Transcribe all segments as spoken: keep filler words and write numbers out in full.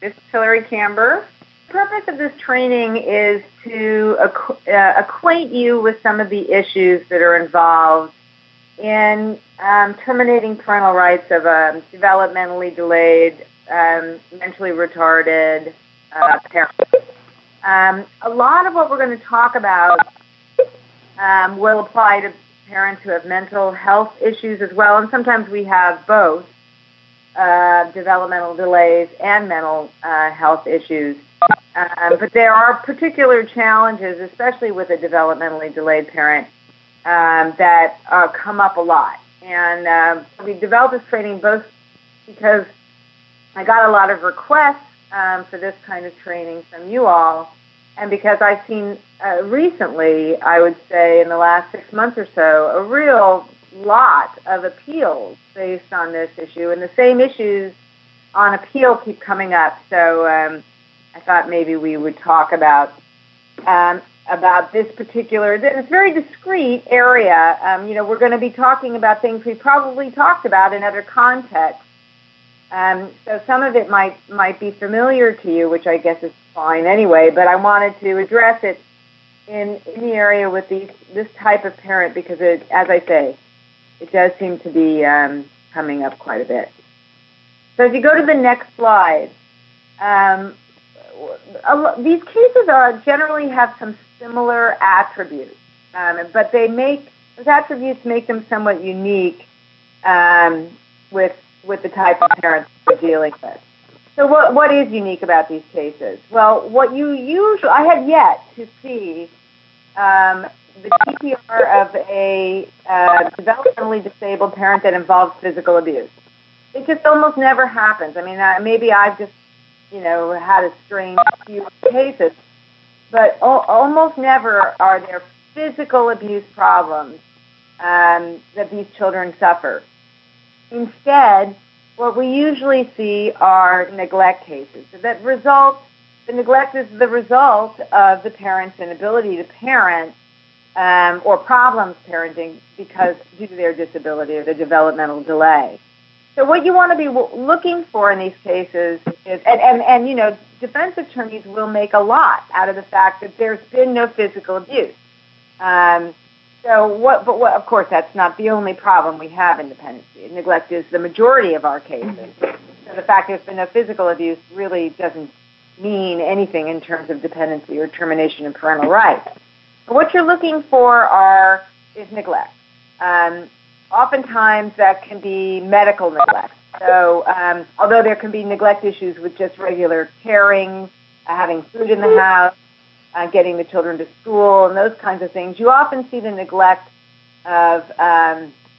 This is Hillary Camber. The purpose of this training is to acqu- uh, acquaint you with some of the issues that are involved in um, terminating parental rights of a developmentally delayed, um, mentally retarded uh, parent. Um, a lot of what we're going to talk about um, will apply to parents who have mental health issues as well, and sometimes we have both uh, developmental delays and mental uh, health issues. Um, but there are particular challenges, especially with a developmentally delayed parent, um, that uh, come up a lot. And uh, we developed this training both because I got a lot of requests um, for this kind of training from you all, and because I've seen uh, recently, I would say in the last six months or so, a real lot of appeals based on this issue, and the same issues on appeal keep coming up. So um, I thought maybe we would talk about um, about this particular, this very discrete area. Um, you know, we're going to be talking about things we probably talked about in other contexts. Um, so some of it might might be familiar to you, which I guess is fine anyway, but I wanted to address it in, in the area with these, this type of parent because, it, as I say, it does seem to be um, coming up quite a bit. So if you go to the next slide, um, a, these cases are generally have some similar attributes, um, but they make, those attributes make them somewhat unique um, with with the type of parents we're dealing with. So what what is unique about these cases? Well, what you usually, I have yet to see um, the T P R of a uh, developmentally disabled parent that involves physical abuse. It just almost never happens. I mean, uh, maybe I've just, you know, had a strange few cases, but o- almost never are there physical abuse problems um, that these children suffer. Instead, what we usually see are neglect cases. That result, the neglect is the result of the parent's inability to parent um, or problems parenting because due to their disability or the developmental delay. So what you want to be looking for in these cases is, and, and, and you know, defense attorneys will make a lot out of the fact that there's been no physical abuse. Um, So what, but what, of course, that's not the only problem we have in dependency. Neglect is the majority of our cases. So the fact there's been no physical abuse really doesn't mean anything in terms of dependency or termination of parental rights. But what you're looking for are is neglect. Um, oftentimes that can be medical neglect. So um, although there can be neglect issues with just regular caring, uh, having food in the house, Uh, getting the children to school and those kinds of things, you often see the neglect of, um,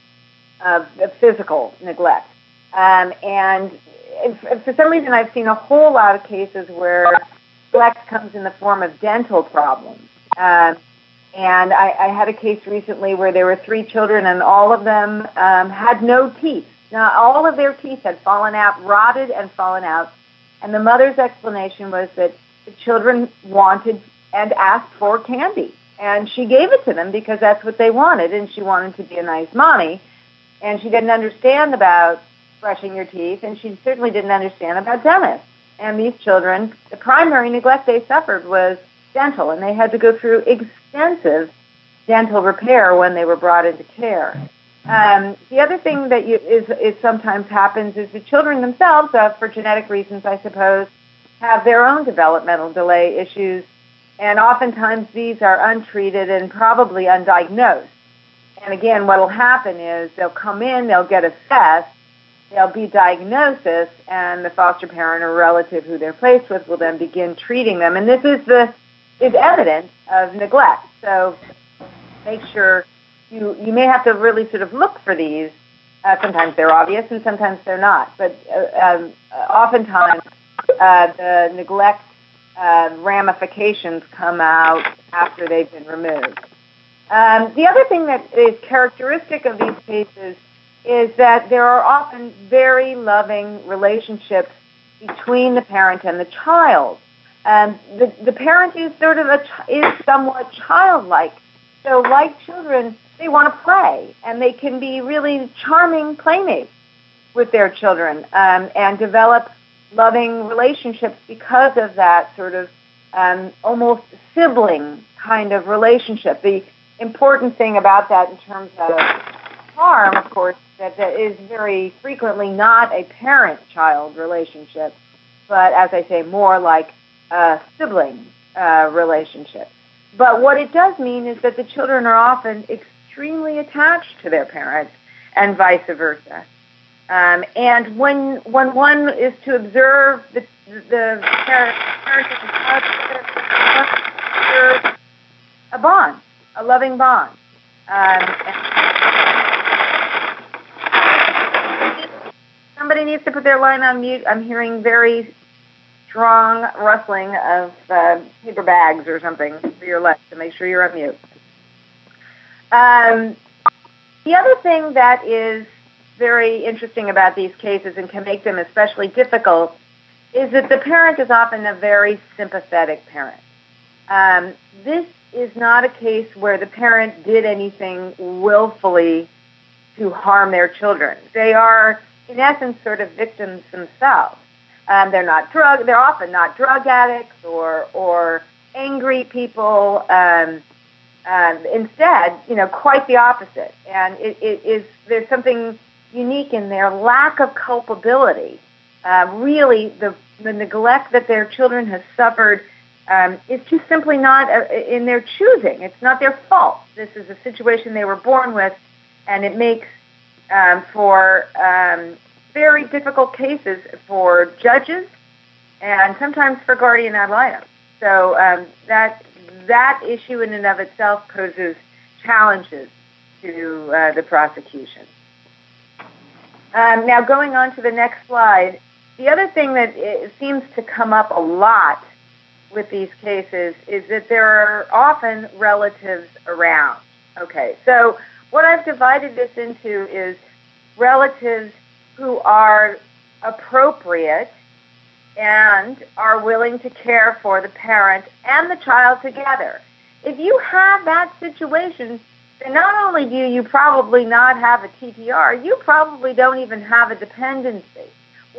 of, of physical neglect. Um, and if, if for some reason I've seen a whole lot of cases where neglect comes in the form of dental problems. Um, and I, I had a case recently where there were three children and all of them um, had no teeth. Now, all of their teeth had fallen out, rotted and fallen out. And the mother's explanation was that the children wanted and asked for candy. And she gave it to them because that's what they wanted, and she wanted to be a nice mommy. And she didn't understand about brushing your teeth, and she certainly didn't understand about dentists. And these children, the primary neglect they suffered was dental, and they had to go through extensive dental repair when they were brought into care. Um, the other thing that you, is, is sometimes happens is the children themselves, uh, for genetic reasons, I suppose, have their own developmental delay issues. And oftentimes these are untreated and probably undiagnosed. And again, what will happen is they'll come in, they'll get assessed, there'll be diagnosis, and the foster parent or relative who they're placed with will then begin treating them. And this is the is evidence of neglect. So make sure you you may have to really sort of look for these. Uh, sometimes they're obvious, and sometimes they're not. But uh, um, oftentimes uh, the neglect Uh, ramifications come out after they've been removed. Um, the other thing that is characteristic of these cases is that there are often very loving relationships between the parent and the child. Um, the, the parent is sort of a, is somewhat childlike. So like children, they want to play, and they can be really charming playmates with their children um, and develop loving relationships because of that sort of um, almost sibling kind of relationship. The important thing about that in terms of harm, of course, that that is very frequently not a parent-child relationship, but as I say, more like a sibling uh, relationship. But what it does mean is that the children are often extremely attached to their parents and vice versa. Um, and when when one is to observe the the parent, parent and child, a bond, a loving bond. Um, somebody needs to put their line on mute. I'm hearing very strong rustling of uh, paper bags or something for your left, to make sure you're on mute. Um, the other thing that is very interesting about these cases and can make them especially difficult is that the parent is often a very sympathetic parent. Um, this is not a case where the parent did anything willfully to harm their children. They are, in essence, sort of victims themselves. Um, they're not drug. They're often not drug addicts or or angry people. Um, um, instead, you know, quite the opposite. And it, it is there's something unique in their lack of culpability. Uh, really, the the neglect that their children have suffered um, is just simply not uh, in their choosing. It's not their fault. This is a situation they were born with, and it makes um, for um, very difficult cases for judges and sometimes for guardian ad litem. So um, that that issue in and of itself poses challenges to uh, the prosecution. Um, now, going on to the next slide, the other thing that it seems to come up a lot with these cases is that there are often relatives around. Okay, so what I've divided this into is relatives who are appropriate and are willing to care for the parent and the child together. If you have that situation, then not only do you probably not have a T P R, you probably don't even have a dependency.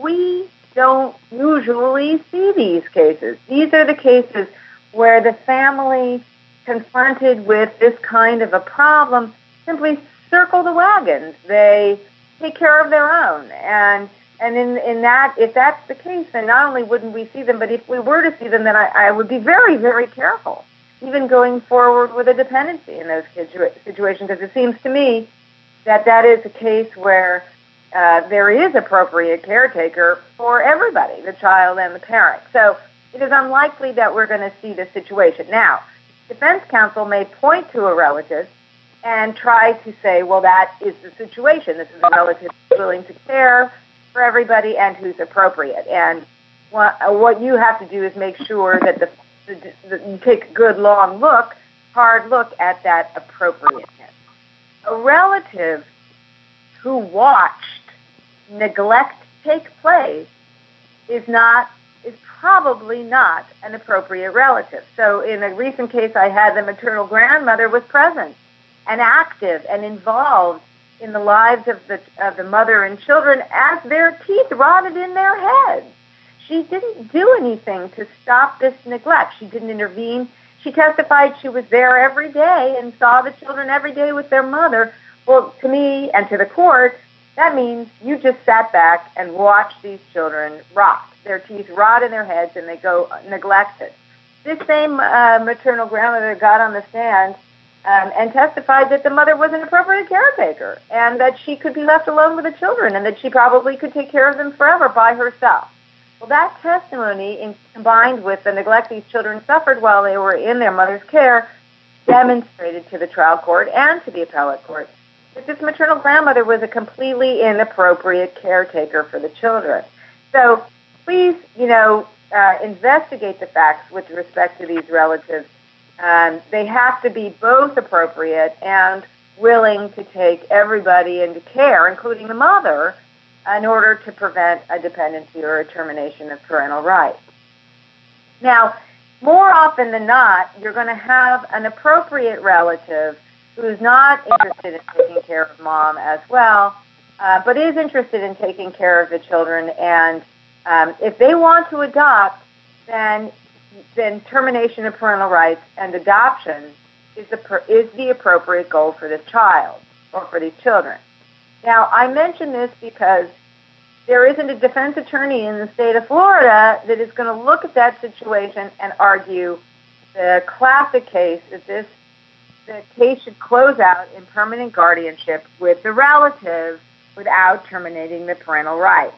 We don't usually see these cases. These are the cases where the family confronted with this kind of a problem simply circle the wagons. They take care of their own. And and in, in that, if that's the case, then not only wouldn't we see them, but if we were to see them, then I, I would be very, very careful, even going forward with a dependency in those situa- situations, because it seems to me that that is a case where uh, there is appropriate caretaker for everybody, the child and the parent. So it is unlikely that we're going to see this situation. Now, defense counsel may point to a relative and try to say, well, that is the situation. This is a relative who's willing to care for everybody and who's appropriate. And what, what you have to do is make sure that the, the, the you take a good long look, hard look at that appropriateness. A relative who watched neglect take place is not is probably not an appropriate relative. So in a recent case I had, the maternal grandmother was present and active and involved in the lives of the of the mother and children as their teeth rotted in their heads. She didn't do anything to stop this neglect. She didn't intervene. She testified she was there every day and saw the children every day with their mother. Well, to me and to the court, that means you just sat back and watched these children rot. Their teeth rot in their heads and they go neglected. This same uh, maternal grandmother got on the stand Um, and testified that the mother was an appropriate caretaker and that she could be left alone with the children and that she probably could take care of them forever by herself. Well, that testimony, in, combined with the neglect these children suffered while they were in their mother's care, demonstrated to the trial court and to the appellate court that this maternal grandmother was a completely inappropriate caretaker for the children. So please, you know, uh, investigate the facts with respect to these relatives. Um, they have to be both appropriate and willing to take everybody into care, including the mother, in order to prevent a dependency or a termination of parental rights. Now, more often than not, you're going to have an appropriate relative who's not interested in taking care of mom as well, uh, but is interested in taking care of the children and Um, if they want to adopt, then then termination of parental rights and adoption is the is the appropriate goal for this child or for these children. Now, I mention this because there isn't a defense attorney in the state of Florida that is going to look at that situation and argue the classic case that this the case should close out in permanent guardianship with the relative without terminating the parental rights.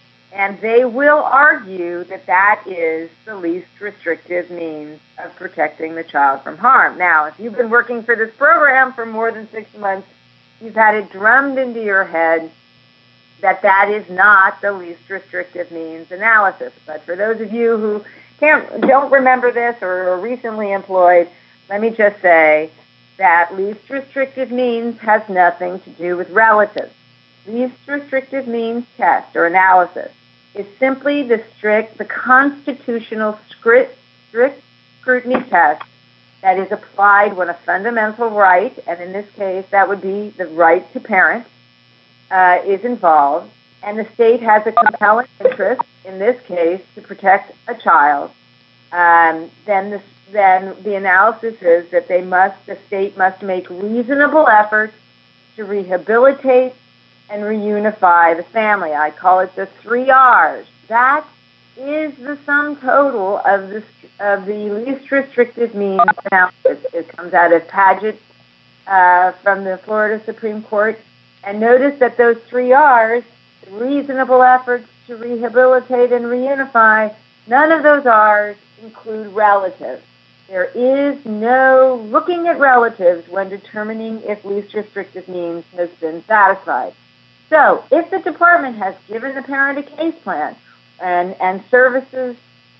And they will argue that that is the least restrictive means of protecting the child from harm. Now, if you've been working for this program for more than six months, you've had it drummed into your head that that is not the least restrictive means analysis. But for those of you who can't, don't remember this or are recently employed, let me just say that least restrictive means has nothing to do with relatives. Least restrictive means test or analysis is simply the strict, the constitutional strict, strict scrutiny test that is applied when a fundamental right, and in this case that would be the right to parent, uh, is involved, and the state has a compelling interest, in this case, to protect a child. Um, then, the, then the analysis is that they must, the state must make reasonable efforts to rehabilitate and reunify the family. I call it the three R's. That is the sum total of the of the least restrictive means analysis. It comes out of Paget uh, from the Florida Supreme Court. And notice that those three R's, reasonable efforts to rehabilitate and reunify, none of those R's include relatives. There is no looking at relatives when determining if least restrictive means has been satisfied. So, if the department has given the parent a case plan and, and services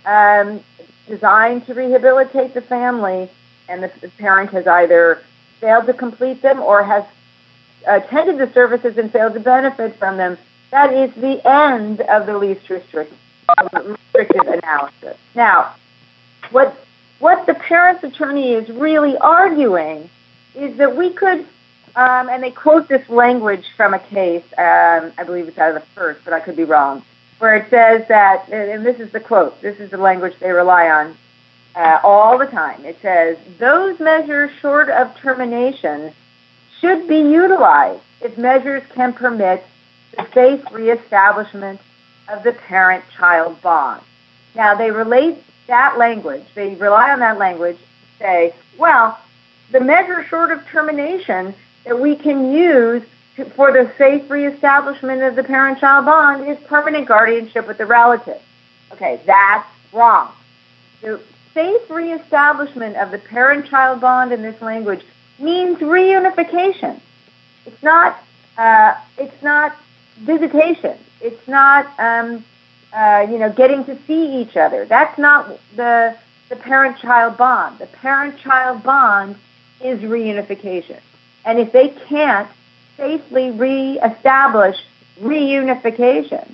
um, designed to rehabilitate the family, and the, the parent has either failed to complete them or has attended the services and failed to benefit from them, that is the end of the least restrictive, restrictive analysis. Now, what what the parent's attorney is really arguing is that we could, um, and they quote this language from a case, um, I believe it's out of the first, but I could be wrong, where it says that, and this is the quote, this is the language they rely on uh, all the time. It says, those measures short of termination should be utilized if measures can permit the safe reestablishment of the parent-child bond. Now, they relate that language, they rely on that language to say, well, the measure short of termination that we can use to, for the safe reestablishment of the parent-child bond is permanent guardianship with the relative. Okay, that's wrong. The safe reestablishment of the parent-child bond in this language means reunification. It's not. Uh, it's not visitation. It's not. Um, uh, you know, getting to see each other. That's not the the parent-child bond. The parent-child bond is reunification. And if they can't safely reestablish reunification,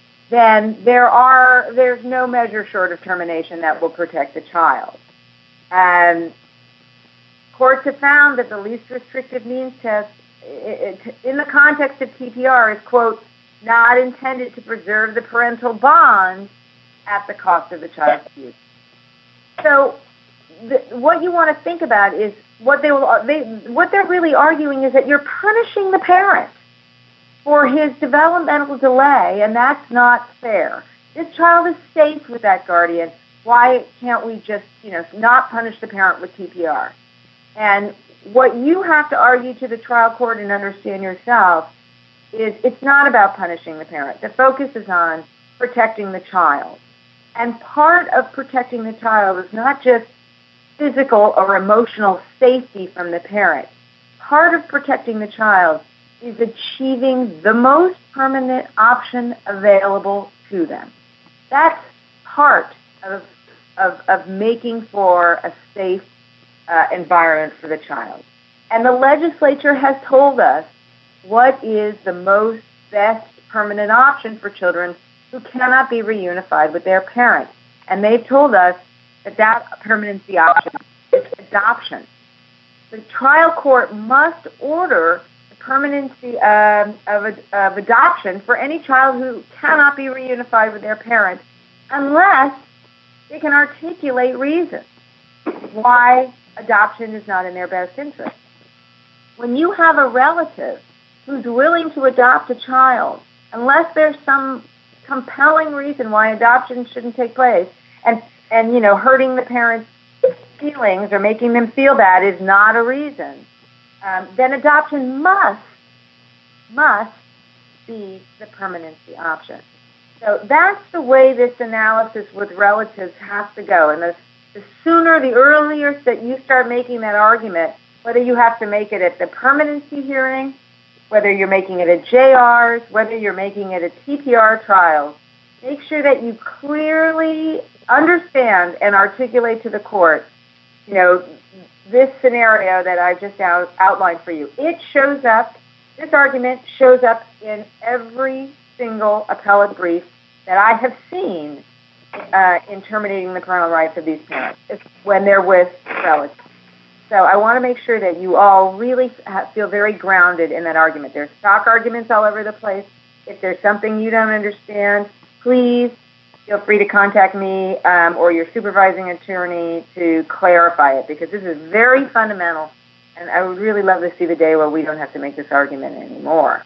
then there are there's no measure short of termination that will protect the child. And courts have found that the least restrictive means test, in the context of T P R, is, quote, not intended to preserve the parental bond at the cost of the child's use. So the, what you want to think about is what they will, they, what they're really arguing is that you're punishing the parent for his developmental delay, and that's not fair. This child is safe with that guardian. Why can't we just, you know, not punish the parent with T P R? And what you have to argue to the trial court and understand yourself is it's not about punishing the parent. The focus is on protecting the child. And part of protecting the child is not just physical or emotional safety from the parent. Part of protecting the child is achieving the most permanent option available to them. That's part of, of, of making for a safe uh, environment for the child. And the legislature has told us what is the most best permanent option for children who cannot be reunified with their parents. And they've told us that that permanency option is adoption. The trial court must order the permanency of, of, of adoption for any child who cannot be reunified with their parents unless they can articulate reasons why adoption is not in their best interest. When you have a relative who's willing to adopt a child, unless there's some compelling reason why adoption shouldn't take place, and, and you know, hurting the parents' feelings or making them feel bad is not a reason, um, then adoption must, must be the permanency option. So that's the way this analysis with relatives has to go. And the, the sooner, the earlier that you start making that argument, whether you have to make it at the permanency hearing, whether you're making it at J Rs, whether you're making it at T P R trials, make sure that you clearly understand and articulate to the court, you know, this scenario that I've just out, outlined for you. It shows up, this argument shows up in every single appellate brief that I have seen uh, in terminating the parental rights of these parents when they're with relatives. So I want to make sure that you all really feel very grounded in that argument. There's stock arguments all over the place. If there's something you don't understand, please feel free to contact me um, or your supervising attorney to clarify it, because this is very fundamental, and I would really love to see the day where we don't have to make this argument anymore.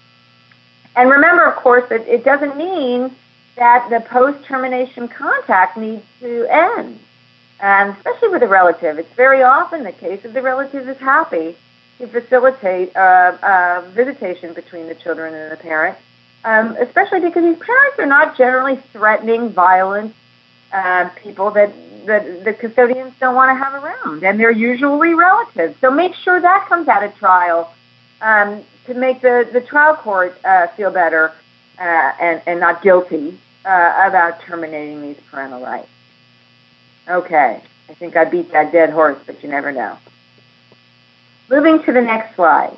And remember, of course, that it doesn't mean that the post-termination contact needs to end. And especially with a relative, it's very often the case if the relative is happy to facilitate uh, uh, visitation between the children and the parent, um, especially because these parents are not generally threatening, violent uh, people that, that the custodians don't want to have around, and they're usually relatives. So make sure that comes out of trial um, to make the, the trial court uh, feel better uh, and, and not guilty uh, about terminating these parental rights. Okay, I think I beat that dead horse, but you never know. Moving to the next slide.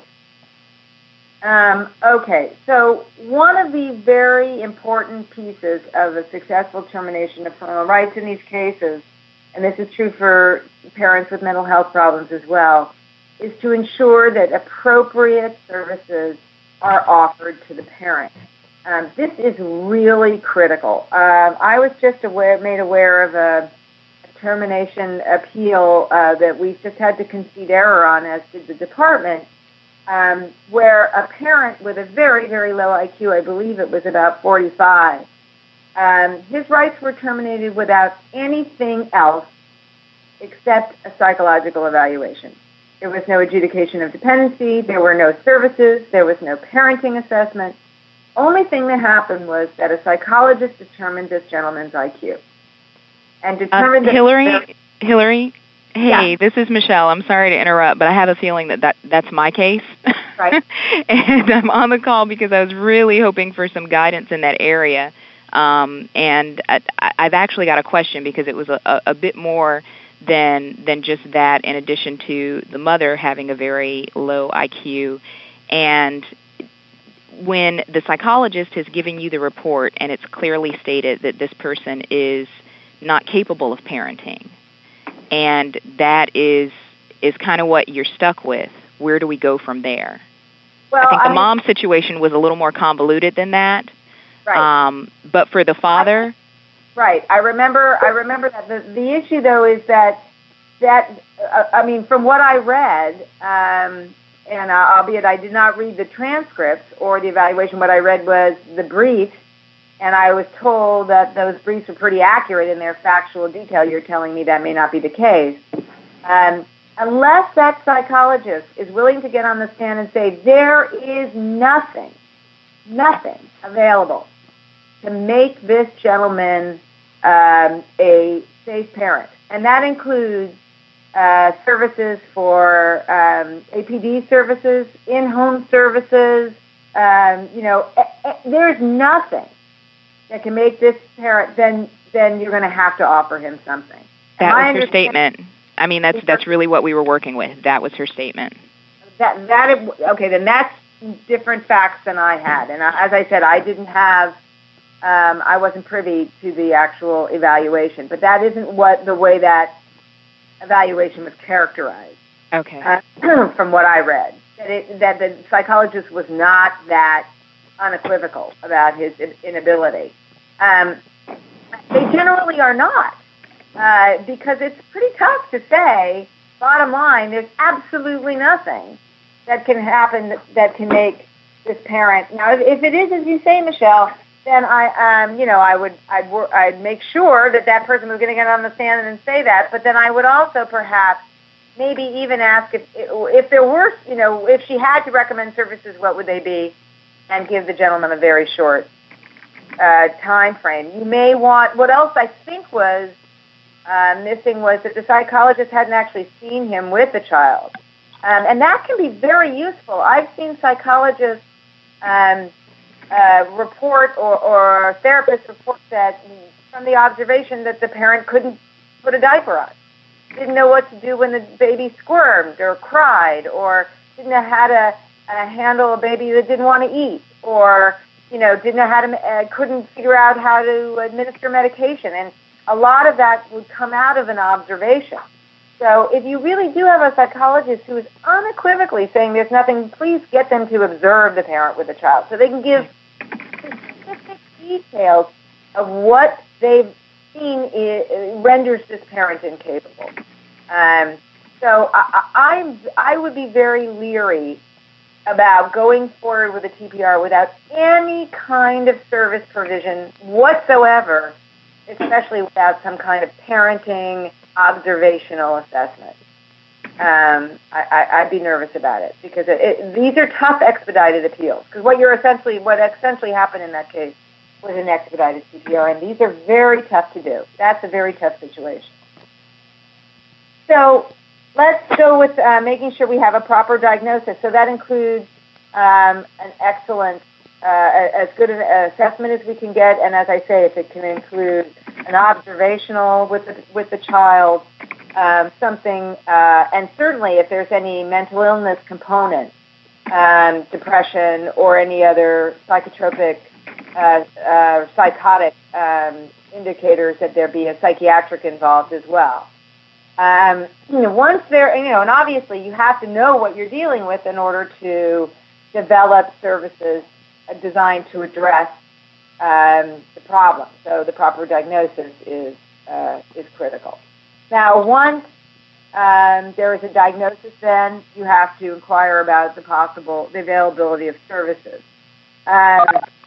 Um, okay, so one of the very important pieces of a successful termination of parental rights in these cases, and this is true for parents with mental health problems as well, is to ensure that appropriate services are offered to the parent. Um, this is really critical. Um, I was just aware, made aware of a termination appeal uh, that we just had to concede error on, as did the department, um, where a parent with a very, very low I Q, I believe it was about forty-five, um, his rights were terminated without anything else except a psychological evaluation. There was no adjudication of dependency, there were no services, there was no parenting assessment. Only thing that happened was that a psychologist determined this gentleman's I Q. And determined uh, Hillary, that Hillary, hey, yeah. This is Michelle. I'm sorry to interrupt, but I have a feeling that, that that's my case. Right. And I'm on the call because I was really hoping for some guidance in that area. Um, and I, I've actually got a question, because it was a, a, a bit more than than just that, in addition to the mother having a very low I Q. And when the psychologist has given you the report and it's clearly stated that this person is not capable of parenting, and that is is kind of what you're stuck with. Where do we go from there? Well, I think the I, mom situation was a little more convoluted than that. Right. Um, but for the father, I, right. I remember. I remember that the the issue though is that that uh, I mean, from what I read, um, and uh, albeit I did not read the transcripts or the evaluation, what I read was the brief. And I was told that those briefs are pretty accurate in their factual detail. You're telling me that may not be the case. Um, unless that psychologist is willing to get on the stand and say, there is nothing, nothing available to make this gentleman um, a safe parent. And that includes uh, services for um, A P D services, in-home services. Um, you know, a, a, there's nothing that can make this parent, then then you're going to have to offer him something. That was her statement. I mean, that's that's really what we were working with. That was her statement. That that okay, then that's different facts than I had. And as I said, I didn't have, um, I wasn't privy to the actual evaluation. But that isn't what the way that evaluation was characterized. Okay. Uh, from what I read. that, it, that the psychologist was not that unequivocal about his inability. Um, they generally are not, uh, because it's pretty tough to say, bottom line, there's absolutely nothing that can happen that, that can make this parent. Now, if, if it is, as you say, Michelle, then I, um, you know, I would, I'd, I'd make sure that that person was going to get on the stand and say that. But then I would also perhaps maybe even ask if, if there were, you know, if she had to recommend services, what would they be, and give the gentleman a very short uh, time frame. You may want. What else I think was uh, missing was that the psychologist hadn't actually seen him with the child, um, and that can be very useful. I've seen psychologists. Um, Uh, report or, or therapist report that from the observation that the parent couldn't put a diaper on, didn't know what to do when the baby squirmed or cried, or didn't know how to uh, handle a baby that didn't want to eat, or you know didn't know how to uh, couldn't figure out how to administer medication, and a lot of that would come out of an observation. So if you really do have a psychologist who is unequivocally saying there's nothing, please get them to observe the parent with the child so they can give specific details of what they've seen I- renders this parent incapable. Um, so I, I, I would be very leery about going forward with a T P R without any kind of service provision whatsoever, especially without some kind of parenting observational assessment. Um, I, I, I'd be nervous about it because it, it, these are tough expedited appeals. Because what you're essentially, what essentially happened in that case was an expedited C P R, and these are very tough to do. That's a very tough situation. So let's go with uh, making sure we have a proper diagnosis. So that includes um, an excellent, uh, as good an assessment as we can get, and as I say, if it can include an observational with the, with the child. Um, something, uh, and certainly if there's any mental illness component, um, depression or any other psychotropic, uh, uh, psychotic um, indicators, that there be a psychiatric involved as well. Um, you know, once there, you know, and obviously you have to know what you're dealing with in order to develop services designed to address um, the problem. So the proper diagnosis is uh, is critical. Now, once um, there is a diagnosis, then you have to inquire about the possible, the availability of services. Um,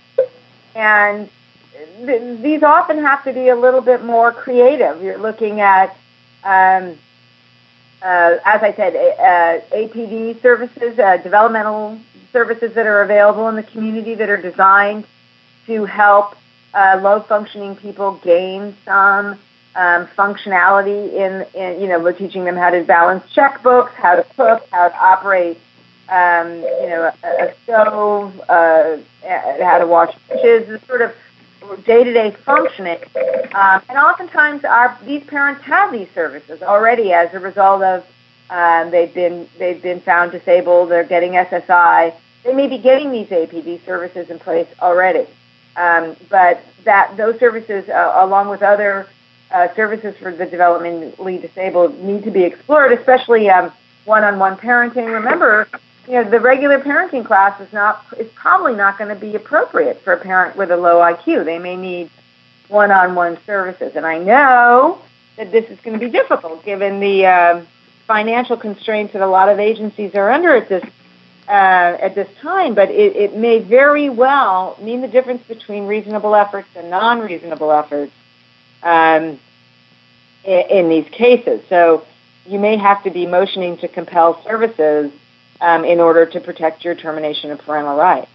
and th- these often have to be a little bit more creative. You're looking at, um, uh, as I said, uh, A P D services, uh, developmental services that are available in the community that are designed to help uh, low-functioning people gain some Um, functionality in, in, you know, we're teaching them how to balance checkbooks, how to cook, how to operate, um, you know, a, a stove, uh, how to wash dishes, this sort of day-to-day functioning. Um, and oftentimes, our these parents have these services already as a result of um, they've been they've been found disabled. They're getting S S I. They may be getting these A P D services in place already, um, but that those services, uh, along with other Uh, services for the developmentally disabled, need to be explored, especially um, one-on-one parenting. Remember, you know, the regular parenting class is not is probably not going to be appropriate for a parent with a low I Q. They may need one-on-one services, and I know that this is going to be difficult given the um, financial constraints that a lot of agencies are under at this uh, at this time. But it, it may very well mean the difference between reasonable efforts and non-reasonable efforts Um, in, in these cases. So you may have to be motioning to compel services um, in order to protect your termination of parental rights.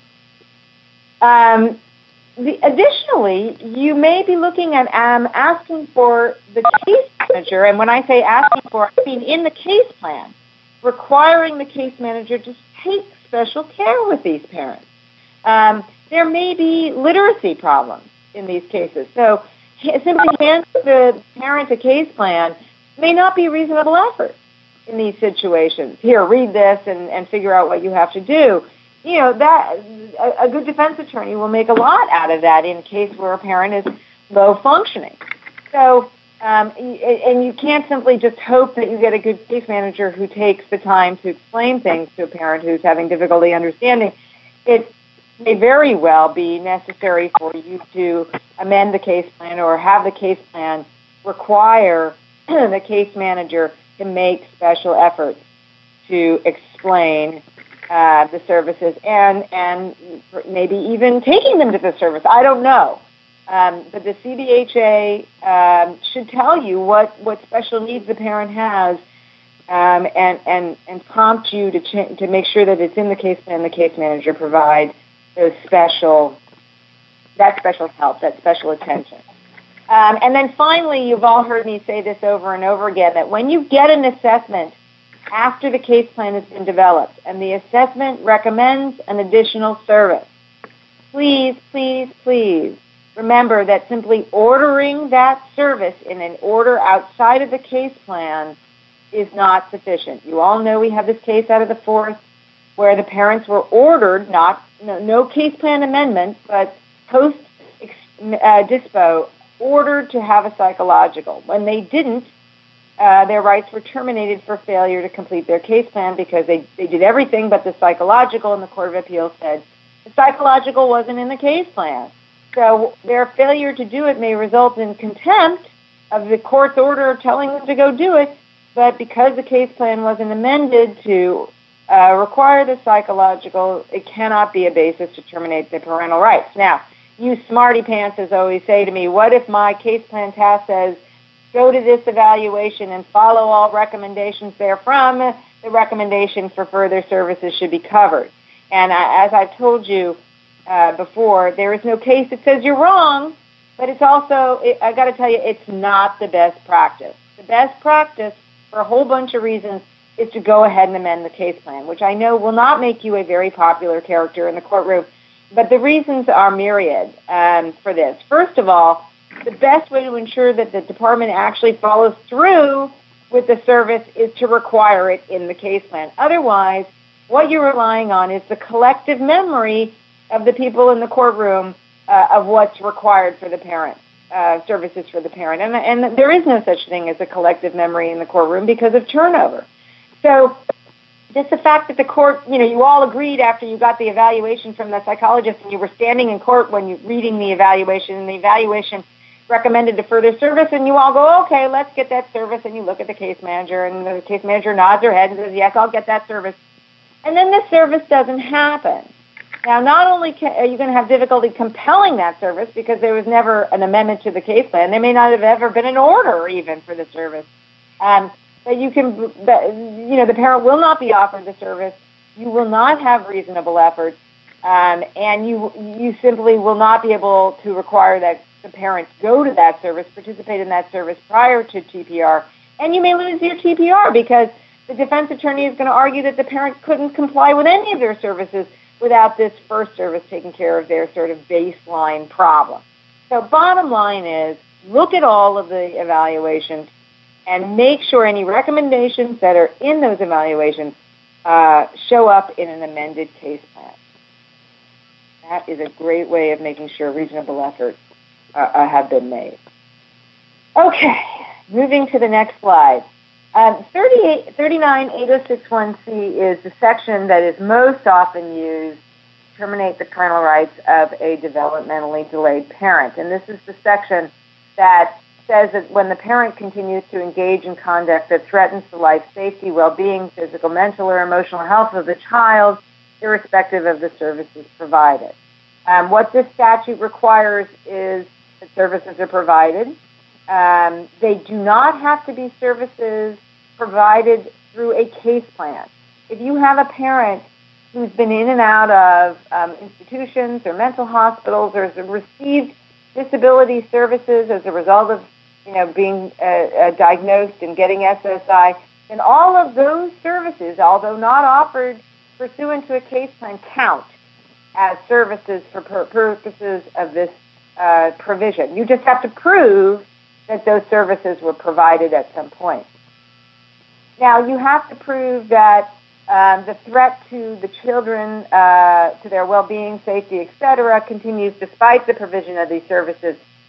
Um, the, additionally, you may be looking at um, asking for the case manager, and when I say asking for, I mean in the case plan, requiring the case manager to take special care with these parents. Um, there may be literacy problems in these cases. So simply hand the parent a case plan may not be a reasonable effort in these situations. Here, read this and, and figure out what you have to do. You know, that a, a good defense attorney will make a lot out of that in a case where a parent is low functioning. So Um, and you can't simply just hope that you get a good case manager who takes the time to explain things to a parent who's having difficulty understanding. It may very well be necessary for you to amend the case plan or have the case plan require the case manager to make special efforts to explain uh, the services and, and maybe even taking them to the service. I don't know. Um, but the C D H A um, should tell you what, what special needs the parent has um, and, and, and prompt you to, ch- to make sure that it's in the case plan the case manager provides those special, that special help, that special attention. Um, and then finally, you've all heard me say this over and over again, that when you get an assessment after the case plan has been developed and the assessment recommends an additional service, please, please, please, remember that simply ordering that service in an order outside of the case plan is not sufficient. You all know we have this case out of the fourth where the parents were ordered, not no, no case plan amendment, but post uh, dispo, ordered to have a psychological. When they didn't, uh, their rights were terminated for failure to complete their case plan because they, they did everything but the psychological, and the Court of Appeals said the psychological wasn't in the case plan. So their failure to do it may result in contempt of the court's order telling them to go do it, but because the case plan wasn't amended to uh, require the psychological, it cannot be a basis to terminate the parental rights. Now, you smarty pantsers always say to me, what if my case plan task says, go to this evaluation and follow all recommendations therefrom, the recommendation for further services should be covered. And I, as I've told you, Uh, before, there is no case that says you're wrong, but it's also, it, I got to tell you, it's not the best practice. The best practice, for a whole bunch of reasons, is to go ahead and amend the case plan, which I know will not make you a very popular character in the courtroom, but the reasons are myriad um, for this. First of all, the best way to ensure that the department actually follows through with the service is to require it in the case plan. Otherwise, what you're relying on is the collective memory of the people in the courtroom uh, of what's required for the parent, uh, services for the parent. And, and there is no such thing as a collective memory in the courtroom because of turnover. So just the fact that the court, you know, you all agreed after you got the evaluation from the psychologist and you were standing in court when you're reading the evaluation, and the evaluation recommended to further service, and you all go, okay, let's get that service, and you look at the case manager, and the case manager nods her head and says, yes, I'll get that service. And then the service doesn't happen. Now, not only can, are you going to have difficulty compelling that service because there was never an amendment to the case plan, there may not have ever been an order even for the service. Um, but you can, but, you know, the parent will not be offered the service. You will not have reasonable efforts, um, and you you simply will not be able to require that the parents go to that service, participate in that service prior to T P R, and you may lose your T P R because the defense attorney is going to argue that the parent couldn't comply with any of their services without this first service taking care of their sort of baseline problem. So bottom line is, look at all of the evaluations and make sure any recommendations that are in those evaluations uh, show up in an amended case plan. That is a great way of making sure reasonable efforts uh, have been made. Okay, moving to the next slide. Um, thirty-nine eight oh six one C is the section that is most often used to terminate the parental rights of a developmentally delayed parent. And this is the section that says that when the parent continues to engage in conduct that threatens the life, safety, well-being, physical, mental, or emotional health of the child, irrespective of the services provided. Um, what this statute requires is that services are provided. Um, they do not have to be services provided through a case plan. If you have a parent who's been in and out of um, institutions or mental hospitals or has received disability services as a result of, you know, being uh, uh, diagnosed and getting S S I, then all of those services, although not offered pursuant to a case plan, count as services for pur- purposes of this uh, provision. You just have to prove that those services were provided at some point. Now, you have to prove that um, the threat to the children, uh, to their well-being, safety, et cetera, continues despite the provision of these services.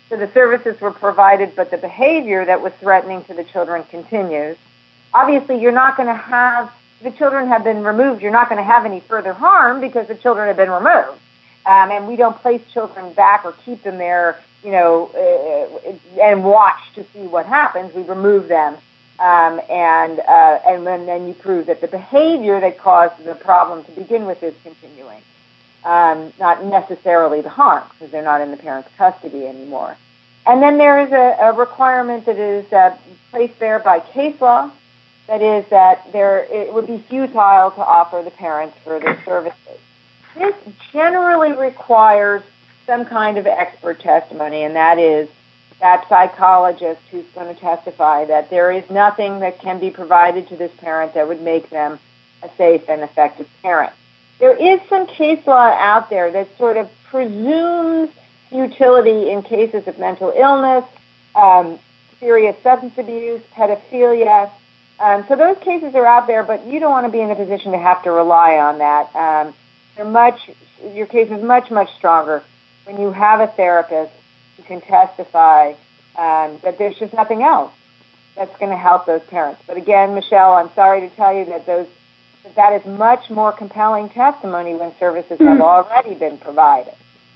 So the services were provided, but the behavior that was threatening to the children continues. Obviously, you're not going to have, the children have been removed, you're not going to have any further harm because the children have been removed. Um, and we don't place children back or keep them there, you know, uh, and watch to see what happens. We remove them. Um, and uh, and then, then you prove that the behavior that caused the problem to begin with is continuing, um, not necessarily the harm, because they're not in the parent's custody anymore. And then there is a, a requirement that is uh, placed there by case law, that is that there it would be futile to offer the parents further services. This generally requires some kind of expert testimony, and that is that psychologist who's going to testify that there is nothing that can be provided to this parent that would make them a safe and effective parent. There is some case law out there that sort of presumes futility in cases of mental illness, um, serious substance abuse, pedophilia. Um, so those cases are out there, but you don't want to be in a position to have to rely on that. Um, they're much, your case is much, much stronger when you have a therapist who can testify um, that there's just nothing else that's going to help those parents. But again, Michelle, I'm sorry to tell you that those that, that is much more compelling testimony when services have already been provided.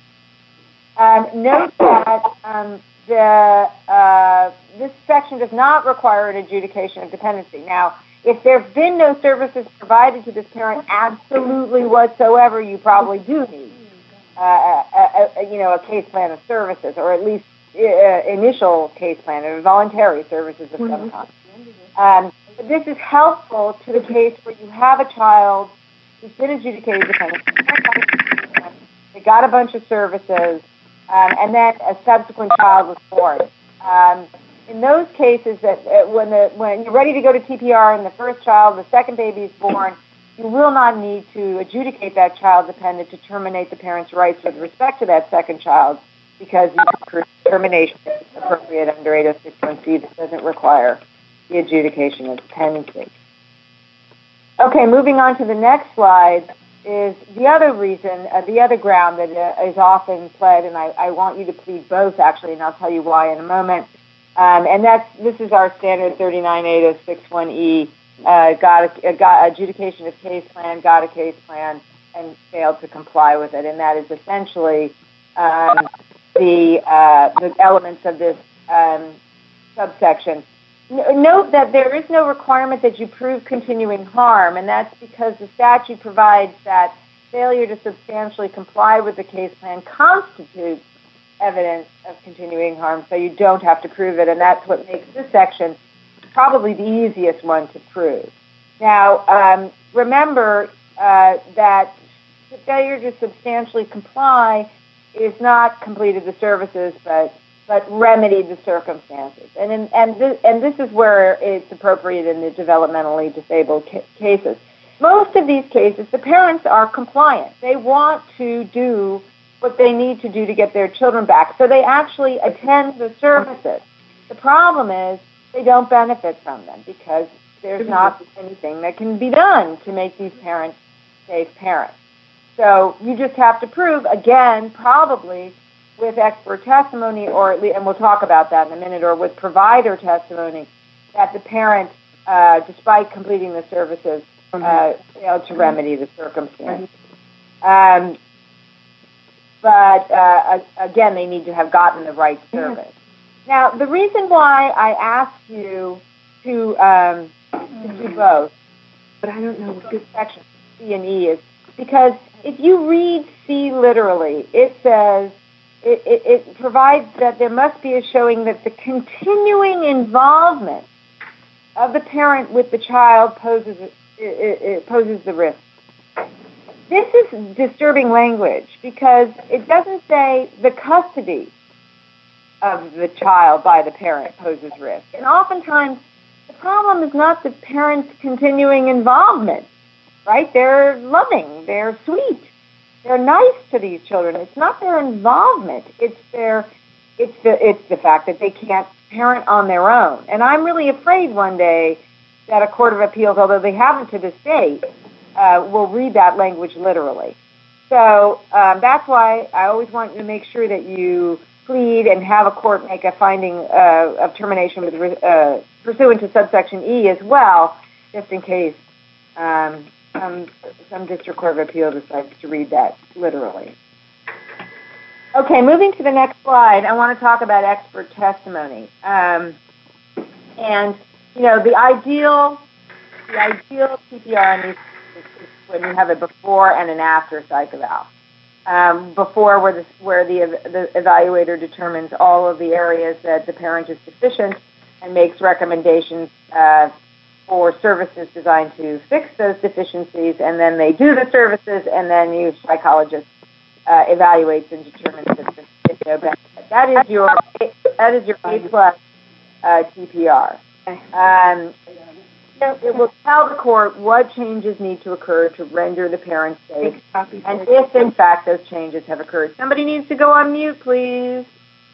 Um, note that um, the uh, this section does not require an adjudication of dependency. Now, if there have been no services provided to this parent absolutely whatsoever, you probably do need uh, a, a, you know, a case plan of services, or at least uh, initial case plan, or voluntary services of some kind. Um, but this is helpful to the case where you have a child who's been adjudicated dependent. They got a bunch of services, um, and then a subsequent child was born. Um, in those cases, that uh, when the when you're ready to go to T P R and the first child, the second baby is born, you will not need to adjudicate that child dependent to terminate the parent's rights with respect to that second child, because you can prove termination is appropriate under eight oh six one C that doesn't require the adjudication of dependency. Okay, moving on to the next slide is the other reason, uh, the other ground that uh, is often pled, and I, I want you to plead both, actually, and I'll tell you why in a moment. Um, and that's this is our standard thirty-nine eight oh six one E, uh, got a, got adjudication of case plan, got a case plan, and failed to comply with it. And that is essentially um, the, uh, the elements of this um, subsection. Note that there is no requirement that you prove continuing harm, and that's because the statute provides that failure to substantially comply with the case plan constitutes evidence of continuing harm, so you don't have to prove it, and that's what makes this section probably the easiest one to prove. Now, um, remember uh, that the failure to substantially comply is not completed the services, but but remedied the circumstances. And in, and, th- and this is where it's appropriate in the developmentally disabled ca- cases. Most of these cases, the parents are compliant. They want to do what they need to do to get their children back, so they actually attend the services. The problem is they don't benefit from them because there's not anything that can be done to make these parents safe parents. So you just have to prove, again, probably with expert testimony, or at least, and we'll talk about that in a minute, or with provider testimony, that the parent, uh, despite completing the services, uh, failed to remedy the circumstance. Um, but uh, again, they need to have gotten the right service. Now, the reason why I asked you to, um, to do both, but I don't know what this section, C and E, is, because if you read C literally, it says, It, it, it provides that there must be a showing that the continuing involvement of the parent with the child poses it, it poses the risk. This is disturbing language because it doesn't say the custody of the child by the parent poses risk. And oftentimes, the problem is not the parent's continuing involvement, right? They're loving, they're sweet. They're nice to these children. It's not their involvement. It's their, it's the, it's the fact that they can't parent on their own. And I'm really afraid one day that a court of appeals, although they haven't to this date, uh, will read that language literally. So um, that's why I always want you to make sure that you plead and have a court make a finding uh, of termination with, uh, pursuant to subsection E as well, just in case um, some, some district court of appeal decides to read that literally. Okay, moving to the next slide, I want to talk about expert testimony. Um, and, you know, the ideal, the ideal T P R on these is when you have a before and an after psych eval. Um, before, where the, where the, the evaluator determines all of the areas that the parent is deficient and makes recommendations uh, for services designed to fix those deficiencies, and then they do the services, and then you psychologist uh, evaluates and determines that there's no benefit. That is your that is your A plus uh, T P R. Um, It will tell the court what changes need to occur to render the parent safe, and if, in fact, those changes have occurred. Somebody needs to go on mute, please.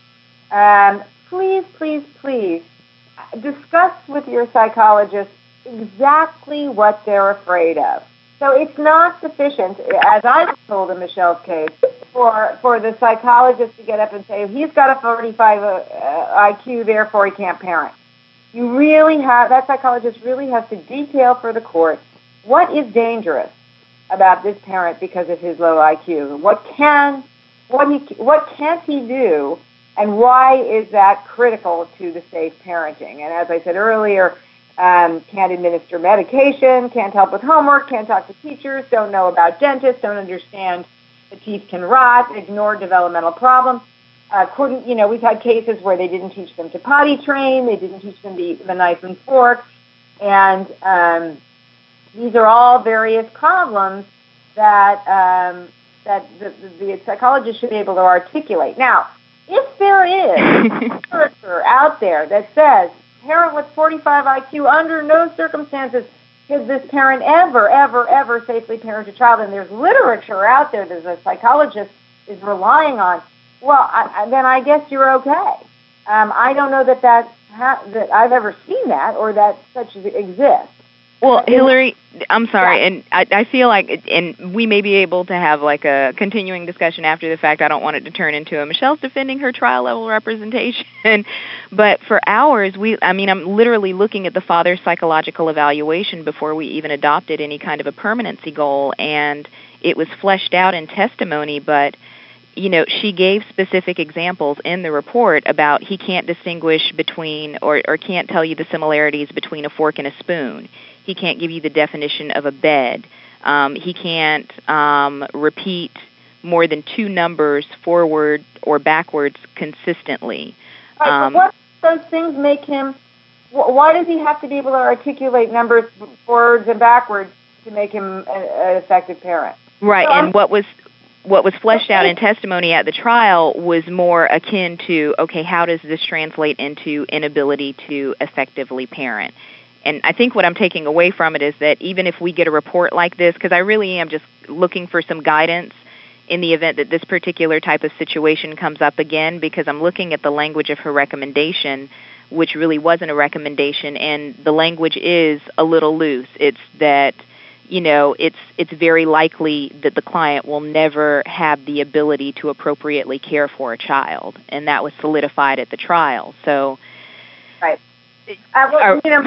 Um, please, please, please discuss with your psychologist exactly what they're afraid of. So it's not sufficient, as I was told in Michelle's case, for, for the psychologist to get up and say, he's got a forty-five uh, I Q, therefore he can't parent. You really have, that psychologist really has to detail for the court what is dangerous about this parent because of his low I Q. What can, what he, what can't he do, and why is that critical to the safe parenting? And as I said earlier, um, can't administer medication, can't help with homework, can't talk to teachers, don't know about dentists, don't understand the teeth can rot, ignore developmental problems. Uh, couldn't, you know, we've had cases where they didn't teach them to potty train, they didn't teach them to eat with a knife and fork, and um, these are all various problems that um, that the, the psychologist should be able to articulate. Now, if there is literature out there that says parent with forty-five I Q under no circumstances should this parent ever, ever, ever safely parent a child, and there's literature out there that a psychologist is relying on, well, I, then I guess you're okay. Um, I don't know that that, ha- that I've ever seen that or that such exists. Well, Hillary, I'm sorry, yeah. and I, I feel like, and we may be able to have like a continuing discussion after the fact. I don't want it to turn into a Michelle's defending her trial level representation. But for ours, we, I mean, I'm literally looking at the father's psychological evaluation before we even adopted any kind of a permanency goal, and it was fleshed out in testimony, but you know, she gave specific examples in the report about he can't distinguish between or, or can't tell you the similarities between a fork and a spoon. He can't give you the definition of a bed. Um, he can't um, repeat more than two numbers forward or backwards consistently. Right, um, what those things make him, why does he have to be able to articulate numbers forwards and backwards to make him an effective parent? Right, so and I'm, what was what was fleshed out in testimony at the trial was more akin to, okay, how does this translate into inability to effectively parent? And I think what I'm taking away from it is that even if we get a report like this, because I really am just looking for some guidance in the event that this particular type of situation comes up again, because I'm looking at the language of her recommendation, which really wasn't a recommendation, and the language is a little loose. It's that, you know, it's it's very likely that the client will never have the ability to appropriately care for a child, and that was solidified at the trial. So, right. Uh, well, you know,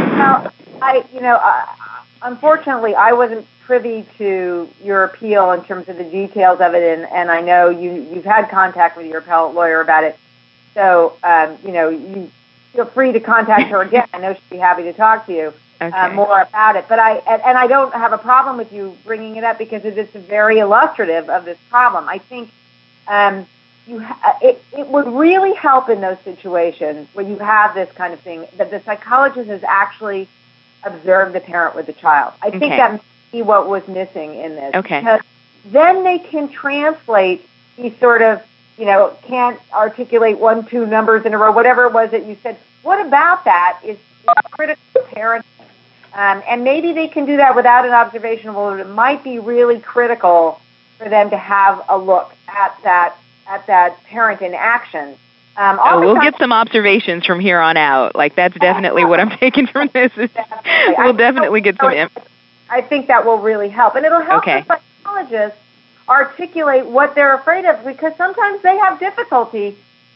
I, you know, uh, unfortunately, I wasn't privy to your appeal in terms of the details of it, and, and I know you you've had contact with your appellate lawyer about it. So, um, you know, you feel free to contact her again. I know she'd be happy to talk to you. Okay. Uh, more about it, but I and, and I don't have a problem with you bringing it up because it is very illustrative of this problem. I think um, you ha- it it would really help in those situations where you have this kind of thing that the psychologist has actually observed the parent with the child. I think okay. that may be what was missing in this. Okay. Because then they can translate these sort of, you know, can't articulate one, two numbers in a row, whatever it was that you said. What about that is critical to parenting? Um, and maybe they can do that without an observation, but it might be really critical for them to have a look at that at that parent in action. Um, oh, we'll get some observations from here on out. Like, that's definitely what I'm taking from this. Is definitely. We'll definitely get some... Imp- I think that will really help. And it'll help okay. the psychologists articulate what they're afraid of, because sometimes they have difficulty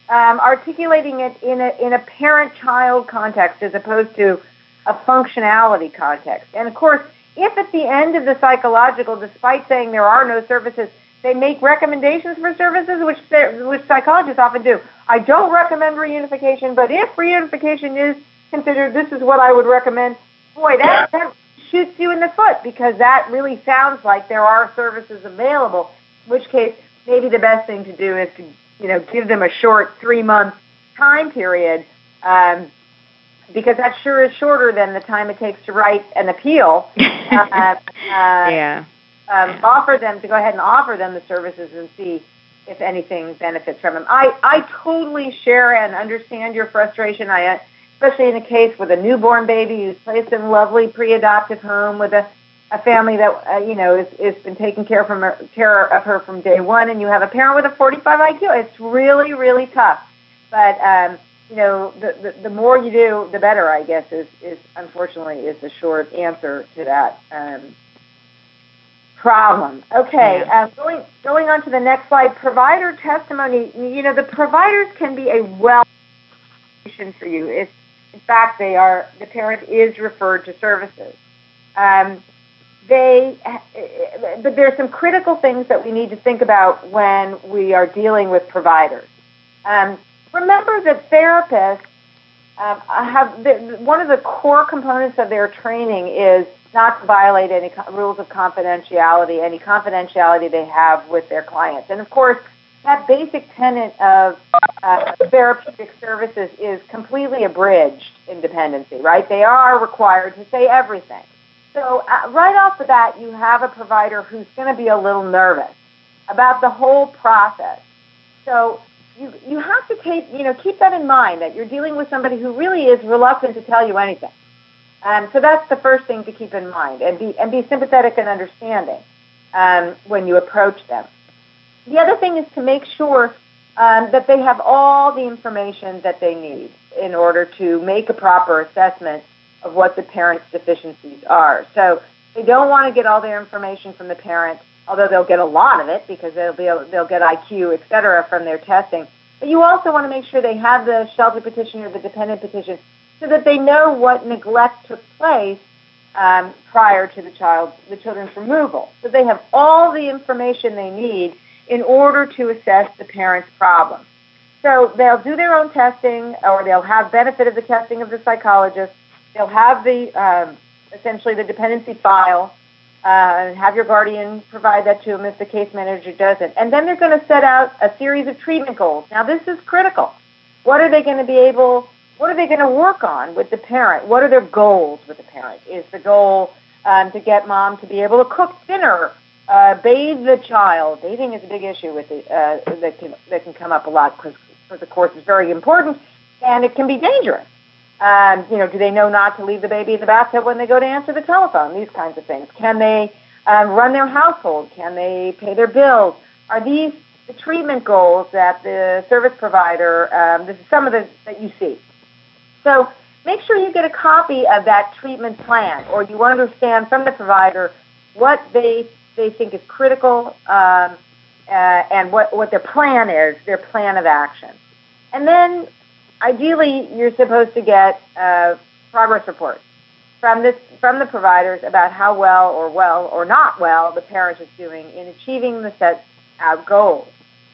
um, articulating it in a in a parent-child context as opposed to a functionality context. And of course, if at the end of the psychological, despite saying there are no services, they make recommendations for services, which which psychologists often do. I don't recommend reunification, but if reunification is considered, this is what I would recommend. Boy, that, that shoots you in the foot, because that really sounds like there are services available, in which case maybe the best thing to do is to, you know, give them a short three-month time period, um, because that sure is shorter than the time it takes to write an appeal. uh, uh, yeah. Um, yeah. Offer them to go ahead and offer them the services and see if anything benefits from them. I, I totally share and understand your frustration. I, especially in a case with a newborn baby who's placed in a lovely pre-adoptive home with a, a family that uh, you know is, is been taking care from her, care of her from day one, and you have a parent with a forty-five I Q. It's really, really tough. But um, you know, the, the the more you do, the better, I guess, is is unfortunately is the short answer to that Um, problem. Okay, yeah. uh, going going on to the next slide. Provider testimony. You know, the providers can be a well for you. If in fact they are, the parent is referred to services. Um, they, but there's some critical things that we need to think about when we are dealing with providers. Um, remember that therapists um, have the, one of the core components of their training is not to violate any co- rules of confidentiality, any confidentiality they have with their clients. And of course, that basic tenet of uh, therapeutic services is completely abridged in dependency, right? They are required to say everything. So uh, right off the bat, you have a provider who's going to be a little nervous about the whole process. So you you have to take, you know, keep that in mind, that you're dealing with somebody who really is reluctant to tell you anything. Um, so that's the first thing to keep in mind, and be and be sympathetic and understanding um, when you approach them. The other thing is to make sure um, that they have all the information that they need in order to make a proper assessment of what the parent's deficiencies are. So they don't want to get all their information from the parent, although they'll get a lot of it because they'll be able, they'll get I Q, et cetera, from their testing. But you also want to make sure they have the shelter petition or the dependent petition so that they know what neglect took place um, prior to the child, the children's removal. So they have all the information they need in order to assess the parent's problem. So they'll do their own testing, or they'll have benefit of the testing of the psychologist. They'll have the um, essentially the dependency file, uh, and have your guardian provide that to them if the case manager doesn't. And then they're going to set out a series of treatment goals. Now, this is critical. What are they going to be able, what are they going to work on with the parent? What are their goals with the parent? Is the goal um, to get mom to be able to cook dinner, uh, bathe the child? Bathing is a big issue with the, uh, that can that can come up a lot because, of course, it's very important, and it can be dangerous. Um, you know, do they know not to leave the baby in the bathtub when they go to answer the telephone? These kinds of things. Can they um, run their household? Can they pay their bills? Are these the treatment goals that the service provider, um, this is some of the that you see. So make sure you get a copy of that treatment plan, or you understand from the provider what they they think is critical um, uh, and what, what their plan is, their plan of action. And then ideally, you're supposed to get uh, progress reports from this from the providers about how well or well or not well the parent is doing in achieving the set out goals.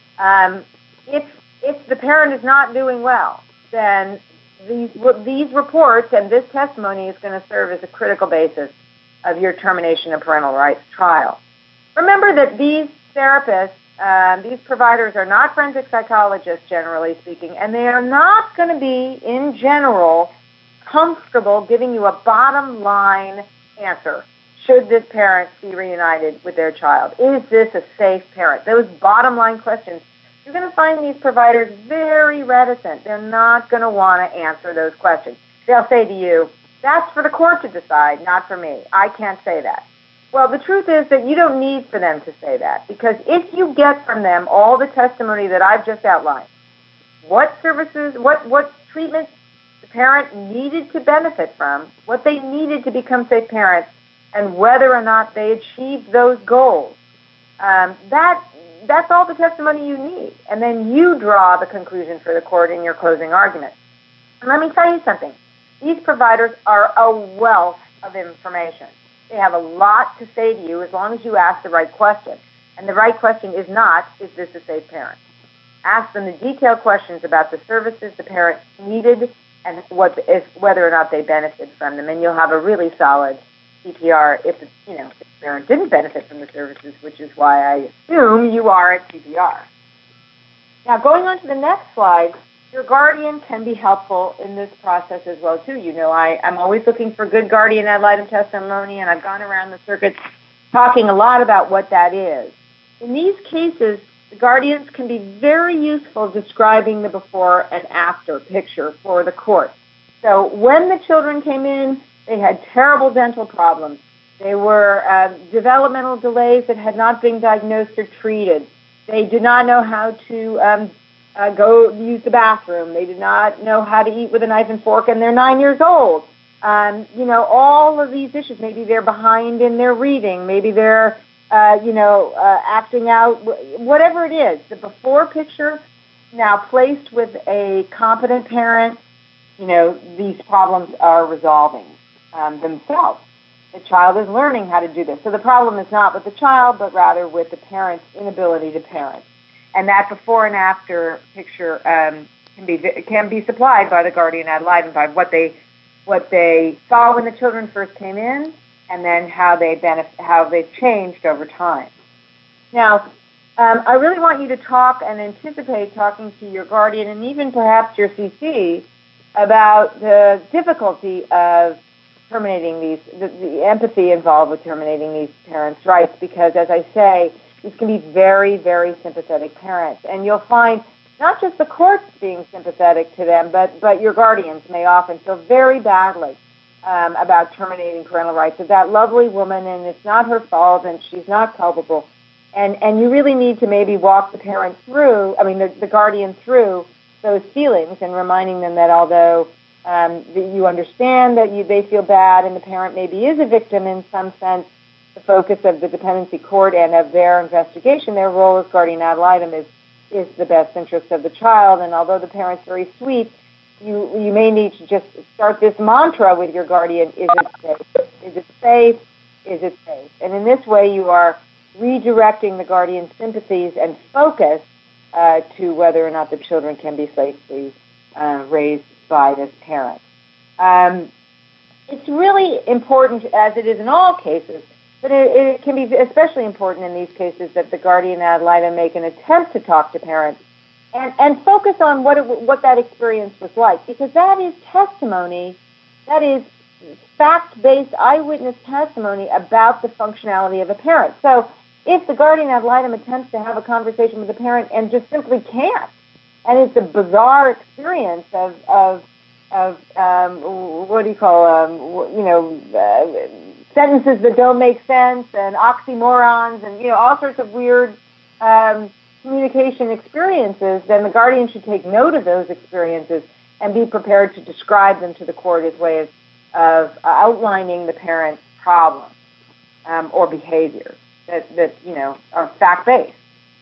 Um, if if the parent is not doing well, then these these reports and this testimony is going to serve as a critical basis of your termination of parental rights trial. Remember that these therapists, Um, these providers are not forensic psychologists, generally speaking, and they are not going to be, in general, comfortable giving you a bottom-line answer. Should this parent be reunited with their child? Is this a safe parent? Those bottom-line questions, you're going to find these providers very reticent. They're not going to want to answer those questions. They'll say to you, that's for the court to decide, not for me. I can't say that. Well, the truth is that you don't need for them to say that, because if you get from them all the testimony that I've just outlined, what services, what, what treatments the parent needed to benefit from, what they needed to become safe parents, and whether or not they achieved those goals, um, that that's all the testimony you need. And then you draw the conclusion for the court in your closing argument. And let me tell you something. These providers are a wealth of information. They have a lot to say to you as long as you ask the right question. And the right question is not, is this a safe parent? Ask them the detailed questions about the services the parent needed and what if, whether or not they benefit from them. And you'll have a really solid C P R if the, you know, if the parent didn't benefit from the services, which is why I assume you are at C P R. Now, going on to the next slide, your guardian can be helpful in this process as well, too. You know, I, I'm always looking for good guardian ad litem testimony, and I've gone around the circuit talking a lot about what that is. In these cases, the guardians can be very useful describing the before and after picture for the court. So when the children came in, they had terrible dental problems. They were uh, developmental delays that had not been diagnosed or treated. They did not know how to um, uh, go use the bathroom. They did not know how to eat with a knife and fork, and they're nine years old. Um, you know, all of these issues. Maybe they're behind in their reading. Maybe they're Uh, you know, uh, acting out, whatever it is, the before picture now placed with a competent parent, you know, these problems are resolving um, themselves. The child is learning how to do this. So the problem is not with the child, but rather with the parent's inability to parent. And that before and after picture um, can be can be supplied by the guardian ad litem, by what they what they saw when the children first came in, and then how they benefit, how they've changed over time. Now, um, I really want you to talk and anticipate talking to your guardian and even perhaps your C C about the difficulty of terminating these, the, the empathy involved with terminating these parents' rights, because, as I say, these can be very, very sympathetic parents. And you'll find not just the courts being sympathetic to them, but, but your guardians may often feel very badly Um, about terminating parental rights of that lovely woman, and it's not her fault, and she's not culpable. And and you really need to maybe walk the parent through, I mean, the, the guardian through those feelings and reminding them that although um, that you understand that you, they feel bad and the parent maybe is a victim in some sense, the focus of the dependency court and of their investigation, their role as guardian ad litem is, is the best interest of the child. And although the parent's very sweet, You, you may need to just start this mantra with your guardian, is it safe? Is it safe? Is it safe? And in this way, you are redirecting the guardian's sympathies and focus uh, to whether or not the children can be safely uh, raised by this parent. Um, it's really important, as it is in all cases, but it, it can be especially important in these cases that the guardian ad litem make an attempt to talk to parents And, and focus on what it, what that experience was like, because that is testimony, that is fact-based eyewitness testimony about the functionality of a parent. So if the guardian ad litem attempts to have a conversation with the parent and just simply can't, and it's a bizarre experience of, of, of um, what do you call, um, you know, uh, sentences that don't make sense and oxymorons and, you know, all sorts of weird um communication experiences, then the guardian should take note of those experiences and be prepared to describe them to the court as way of, of outlining the parent's problem um, or behavior that, that, you know, are fact-based.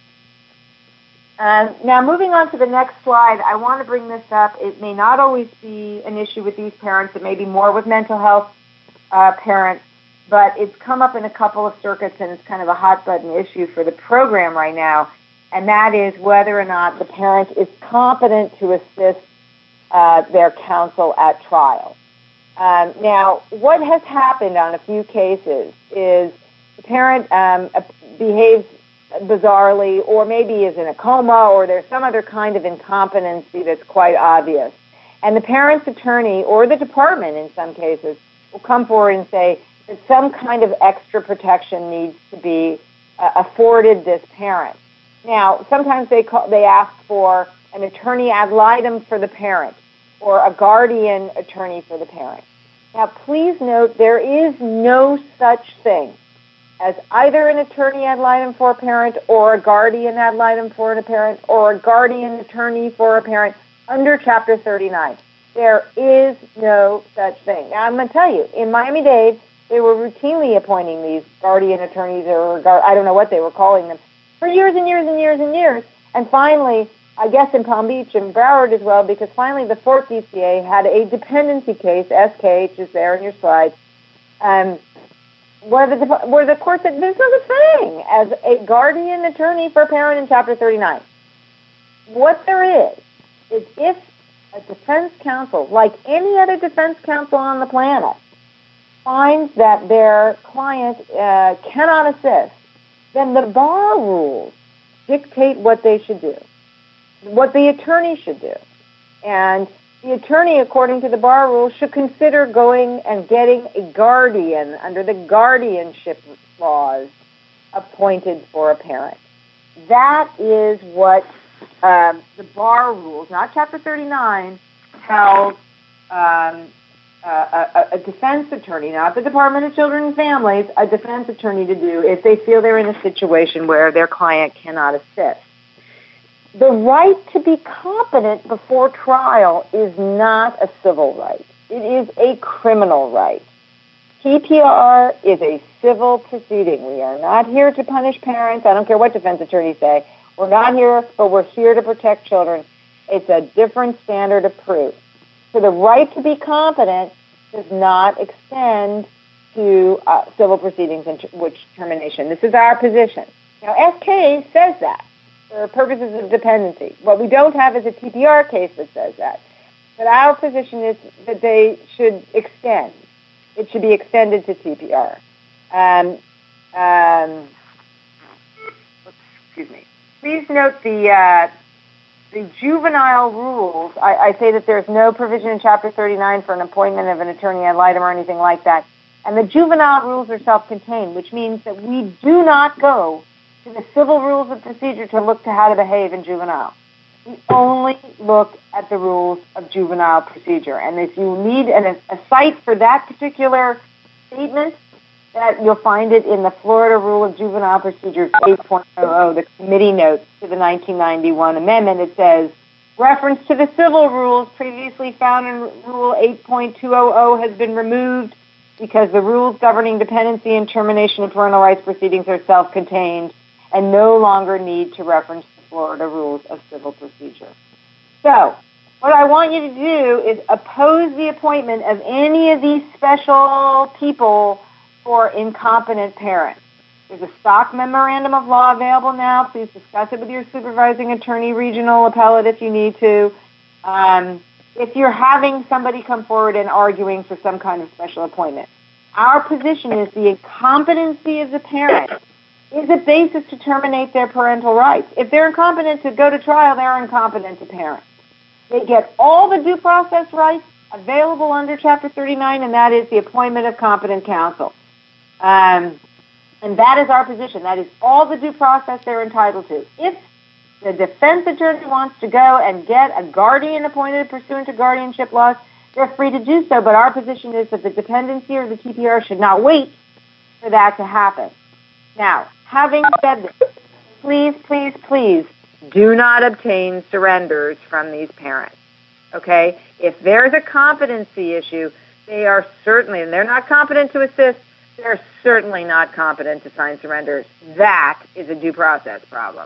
Um, now, moving on to the next slide, I want to bring this up. It may not always be an issue with these parents. It may be more with mental health uh, parents, but it's come up in a couple of circuits, and it's kind of a hot-button issue for the program right now. And that is whether or not the parent is competent to assist uh, their counsel at trial. Um, now, what has happened on a few cases is the parent um, behaves bizarrely, or maybe is in a coma, or there's some other kind of incompetency that's quite obvious. And the parent's attorney, or the department in some cases, will come forward and say that some kind of extra protection needs to be uh, afforded this parent. Now, sometimes they call, they ask for an attorney ad litem for the parent or a guardian attorney for the parent. Now, please note there is no such thing as either an attorney ad litem for a parent or a guardian ad litem for a parent or a guardian attorney for a parent under Chapter thirty-nine. There is no such thing. Now, I'm going to tell you, in Miami-Dade, they were routinely appointing these guardian attorneys or I don't know what they were calling them, for years and years and years and years. And finally, I guess in Palm Beach and Broward as well, because finally the Fort D C A had a dependency case, S K H is there in your slide, um, where the where the court said there's no such thing as a guardian attorney for a parent in Chapter thirty-nine. What there is, is if a defense counsel, like any other defense counsel on the planet, finds that their client uh, cannot assist, then the bar rules dictate what they should do, what the attorney should do. And the attorney, according to the bar rules, should consider going and getting a guardian under the guardianship laws appointed for a parent. That is what um, the bar rules, not Chapter thirty-nine, tells um, uh, a, a defense attorney, not the Department of Children and Families, a defense attorney to do if they feel they're in a situation where their client cannot assist. The right to be competent before trial is not a civil right. It is a criminal right. T P R is a civil proceeding. We are not here to punish parents. I don't care what defense attorneys say. We're not here, but we're here to protect children. It's a different standard of proof. So the right to be competent does not extend to uh, civil proceedings and which termination. This is our position. Now, S K says that for purposes of dependency. What we don't have is a T P R case that says that. But our position is that they should extend. It should be extended to T P R. Um, um, excuse me. Please note the uh, the juvenile rules. I, I say that there's no provision in Chapter thirty-nine for an appointment of an attorney ad litem or anything like that. And the juvenile rules are self-contained, which means that we do not go to the civil rules of procedure to look to how to behave in juvenile. We only look at the rules of juvenile procedure. And if you need an, a site for that particular statement, that you'll find it in the Florida Rule of Juvenile Procedures eight point oh, the committee notes to the nineteen ninety-one amendment. It says, reference to the civil rules previously found in Rule eight point two hundred has been removed because the rules governing dependency and termination of parental rights proceedings are self-contained and no longer need to reference the Florida Rules of Civil Procedure. So, what I want you to do is oppose the appointment of any of these special people for incompetent parents. There's a stock memorandum of law available now. Please discuss it with your supervising attorney, regional, appellate if you need to. Um, if you're having somebody come forward and arguing for some kind of special appointment, our position is the incompetency of the parent is a basis to terminate their parental rights. If they're incompetent to go to trial, they're incompetent to parent. They get all the due process rights available under Chapter thirty-nine, and that is the appointment of competent counsel. Um, and that is our position. That is all the due process they're entitled to. If the defense attorney wants to go and get a guardian appointed pursuant to guardianship laws, they're free to do so, but our position is that the dependency or the T P R should not wait for that to happen. Now, having said this, please, please, please do not obtain surrenders from these parents, okay? If there's a competency issue, they are certainly, and they're not competent to assist, they're certainly not competent to sign surrenders. That is a due process problem.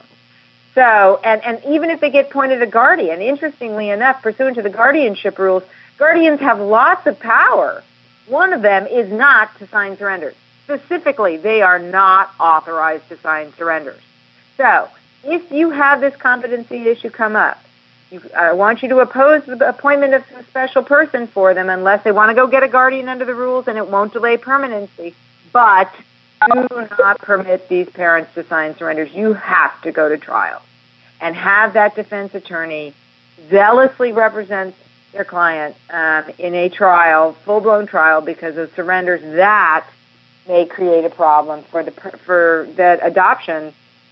So, and, and even if they get appointed a guardian, interestingly enough, pursuant to the guardianship rules, guardians have lots of power. One of them is not to sign surrenders. Specifically, they are not authorized to sign surrenders. So, if you have this competency issue come up, you, I want you to oppose the appointment of a special person for them unless they want to go get a guardian under the rules, and it won't delay permanency. But do not permit these parents to sign surrenders. You have to go to trial and have that defense attorney zealously represent their client um, in a trial, full-blown trial, because of surrenders that may create a problem for the for that adoption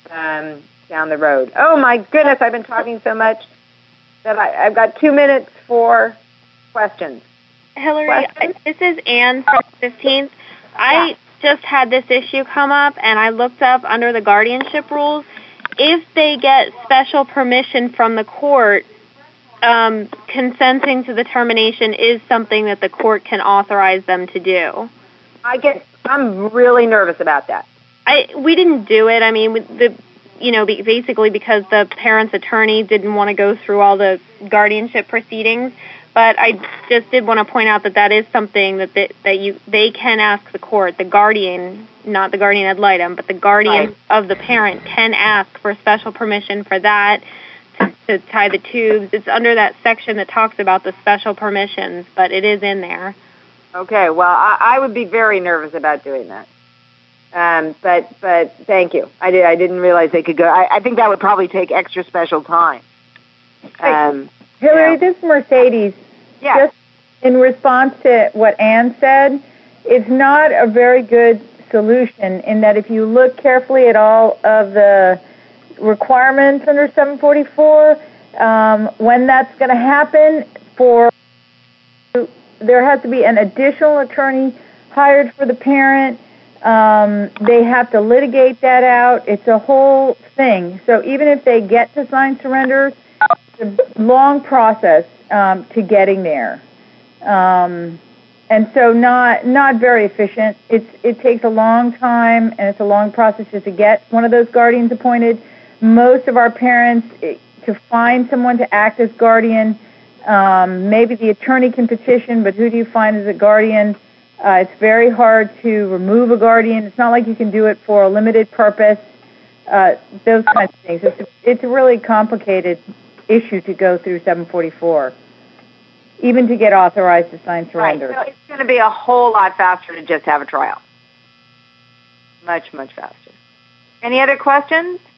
um, down the road. Oh my goodness, I've been talking so much that I, I've got two minutes for questions. Hillary, questions? This is Anne from fifteenth. I yeah. just had this issue come up, and I looked up under the guardianship rules. If they get special permission from the court, um, consenting to the termination is something that the court can authorize them to do. I get. I'm really nervous about that. I we didn't do it. I mean, the you know, be, basically because the parent's attorney didn't want to go through all the guardianship proceedings. But I just did want to point out that that is something that they, that you they can ask the court, the guardian, not the guardian ad litem, but the guardian right. of the parent can ask for special permission for that, to, to tie the tubes. It's under that section that talks about the special permissions, but it is in there. Okay, well, I, I would be very nervous about doing that. Um, but but thank you. I did I didn't realize they could go. I, I think that would probably take extra special time. Um, Hillary, yeah. this is Mercedes. Yeah. Just in response to what Ann said, it's not a very good solution in that if you look carefully at all of the requirements under seven forty-four, um, when that's going to happen, for there has to be an additional attorney hired for the parent. Um, they have to litigate that out. It's a whole thing. So even if they get to sign surrenders, it's a long process um, to getting there. Um, and so not not very efficient. It's It takes a long time, and it's a long process just to get one of those guardians appointed. Most of our parents, to find someone to act as guardian, um, maybe the attorney can petition, but who do you find as a guardian? Uh, it's very hard to remove a guardian. It's not like you can do it for a limited purpose, uh, those kinds of things. It's a, it's a really complicated issue to go through seven forty-four, even to get authorized to sign surrender. Right, so it's going to be a whole lot faster to just have a trial. Much, much faster. Any other questions?